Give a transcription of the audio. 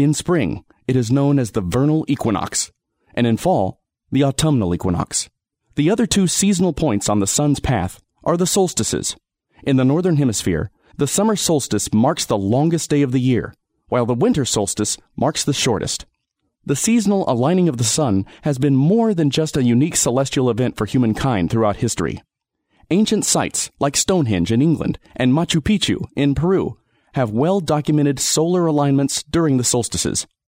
In spring, it is known as the vernal equinox, and in fall, the autumnal equinox. The other two seasonal points on the sun's path are the solstices. In the northern hemisphere, the summer solstice marks the longest day of the year, while the winter solstice marks the shortest. The seasonal aligning of the sun has been more than just a unique celestial event for humankind throughout history. Ancient sites like Stonehenge in England and Machu Picchu in Peru have well-documented solar alignments during the solstices.